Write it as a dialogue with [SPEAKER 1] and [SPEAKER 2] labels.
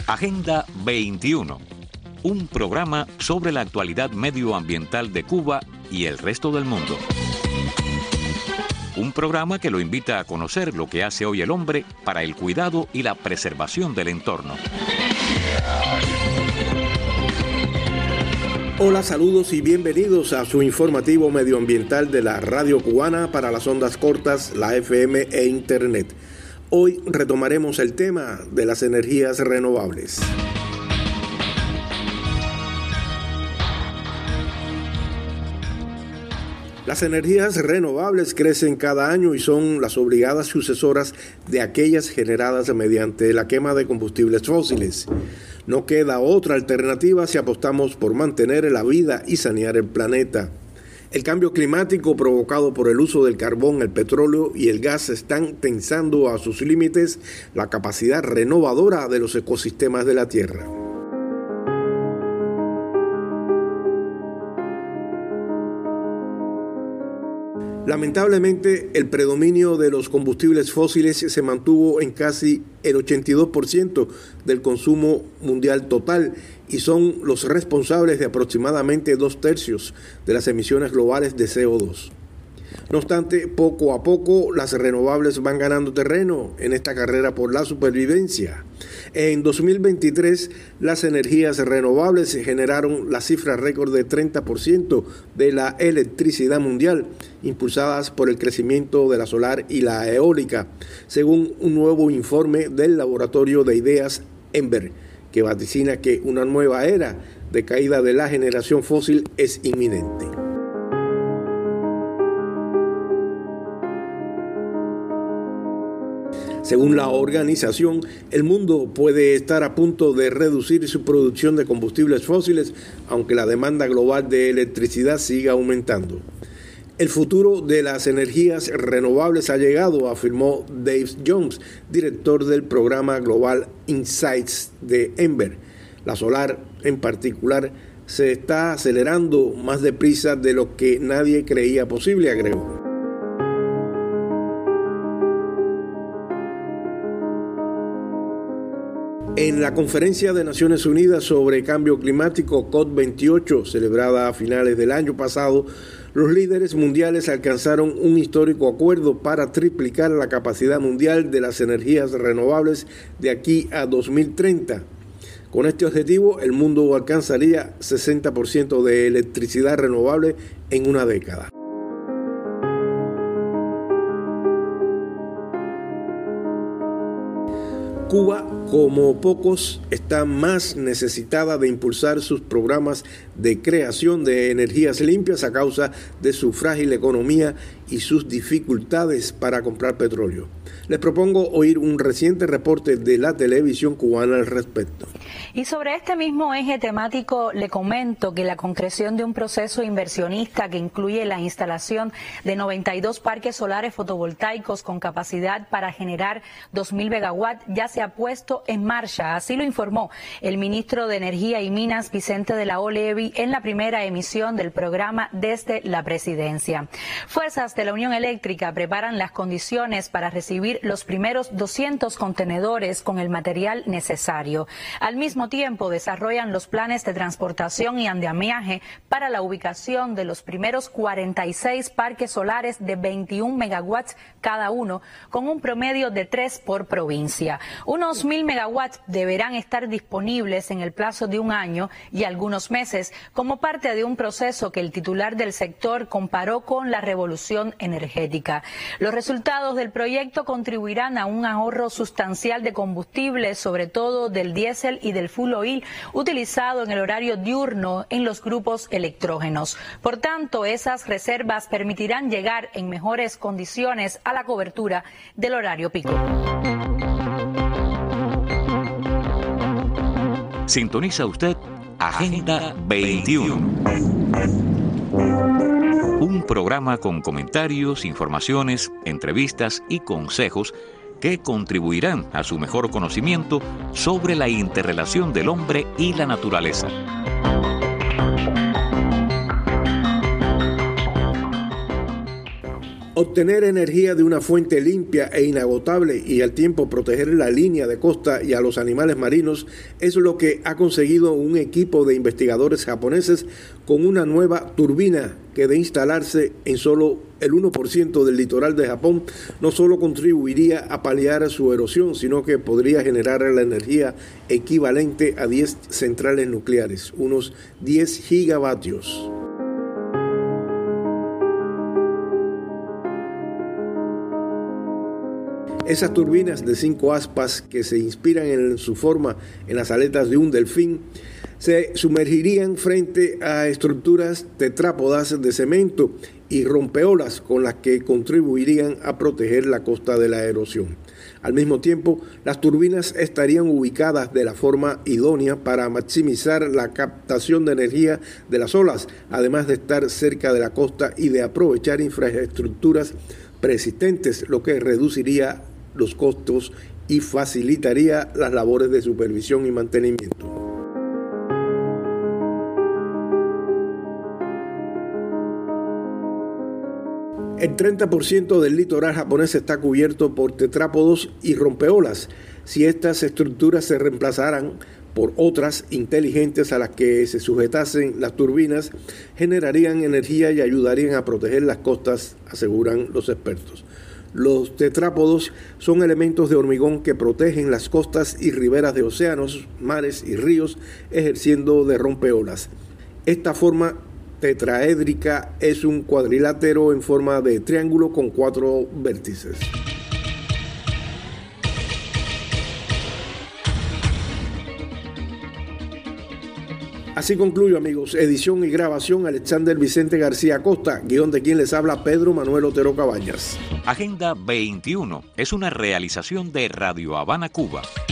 [SPEAKER 1] Agenda 21, un programa sobre la actualidad medioambiental de Cuba y el resto del mundo. Un programa que lo invita a conocer lo que hace hoy el hombre para el cuidado y la preservación del entorno.
[SPEAKER 2] Hola, saludos y bienvenidos a su informativo medioambiental de la radio cubana para las ondas cortas, la FM e Internet. Hoy retomaremos el tema de las energías renovables. Las energías renovables crecen cada año y son las obligadas sucesoras de aquellas generadas mediante la quema de combustibles fósiles. No queda otra alternativa si apostamos por mantener la vida y sanear el planeta. El cambio climático provocado por el uso del carbón, el petróleo y el gas están tensando a sus límites la capacidad renovadora de los ecosistemas de la Tierra. Lamentablemente, el predominio de los combustibles fósiles se mantuvo en casi el 82% del consumo mundial total y son los responsables de aproximadamente 2/3 de las emisiones globales de CO2. No obstante, poco a poco las renovables van ganando terreno en esta carrera por la supervivencia. En 2023, las energías renovables generaron la cifra récord de 30% de la electricidad mundial, impulsadas por el crecimiento de la solar y la eólica, según un nuevo informe del laboratorio de ideas Ember, que vaticina que una nueva era de caída de la generación fósil es inminente. Según la organización, el mundo puede estar a punto de reducir su producción de combustibles fósiles, aunque la demanda global de electricidad siga aumentando. El futuro de las energías renovables ha llegado, afirmó Dave Jones, director del programa Global Insights de Ember. La solar, en particular, se está acelerando más deprisa de lo que nadie creía posible, agregó. En la Conferencia de Naciones Unidas sobre Cambio Climático COP28, celebrada a finales del año pasado, los líderes mundiales alcanzaron un histórico acuerdo para triplicar la capacidad mundial de las energías renovables de aquí a 2030. Con este objetivo, el mundo alcanzaría 60% de electricidad renovable en una década. Cuba, como pocos, está más necesitada de impulsar sus programas de creación de energías limpias a causa de su frágil economía y sus dificultades para comprar petróleo. Les propongo oír un reciente reporte de la televisión cubana al respecto.
[SPEAKER 3] Y sobre este mismo eje temático le comento que la concreción de un proceso inversionista que incluye la instalación de 92 parques solares fotovoltaicos con capacidad para generar 2.000 megawatts ya se ha puesto en marcha. Así lo informó el ministro de Energía y Minas, Vicente de la O. Levi, en la primera emisión del programa desde la presidencia. Fuerzas de la Unión Eléctrica preparan las condiciones para recibir los primeros 200 contenedores con el material necesario. Al mismo tiempo desarrollan los planes de transportación y andamiaje para la ubicación de los primeros 46 parques solares de 21 megawatts cada uno, con un promedio de 3 por provincia. Unos 1.000 megawatts deberán estar disponibles en el plazo de un año y algunos meses, como parte de un proceso que el titular del sector comparó con la revolución energética. Los resultados del proyecto contribuirán a un ahorro sustancial de combustible, sobre todo del diésel y del fuel oil utilizado en el horario diurno en los grupos electrógenos. Por tanto, esas reservas permitirán llegar en mejores condiciones a la cobertura del horario pico.
[SPEAKER 1] Sintoniza usted Agenda 21. Un programa con comentarios, informaciones, entrevistas y consejos que contribuirán a su mejor conocimiento sobre la interrelación del hombre y la naturaleza.
[SPEAKER 2] Obtener energía de una fuente limpia e inagotable y al tiempo proteger la línea de costa y a los animales marinos es lo que ha conseguido un equipo de investigadores japoneses con una nueva turbina que de instalarse en solo el 1% del litoral de Japón no solo contribuiría a paliar su erosión, sino que podría generar la energía equivalente a 10 centrales nucleares, unos 10 gigavatios. Esas turbinas de 5 aspas que se inspiran en su forma en las aletas de un delfín se sumergirían frente a estructuras tetrápodas de cemento y rompeolas con las que contribuirían a proteger la costa de la erosión. Al mismo tiempo, las turbinas estarían ubicadas de la forma idónea para maximizar la captación de energía de las olas, además de estar cerca de la costa y de aprovechar infraestructuras preexistentes, lo que reduciría los costos y facilitaría las labores de supervisión y mantenimiento. El 30% del litoral japonés está cubierto por tetrápodos y rompeolas. Si estas estructuras se reemplazaran por otras inteligentes a las que se sujetasen las turbinas, generarían energía y ayudarían a proteger las costas, aseguran los expertos. Los tetrápodos son elementos de hormigón que protegen las costas y riberas de océanos, mares y ríos, ejerciendo de rompeolas. Esta forma tetraédrica es un cuadrilátero en forma de triángulo con 4 vértices. Así concluyo, amigos. Edición y grabación Alexander Vicente García Costa. Guión de quien les habla, Pedro Manuel Otero Cabañas.
[SPEAKER 1] Agenda 21 es una realización de Radio Habana, Cuba.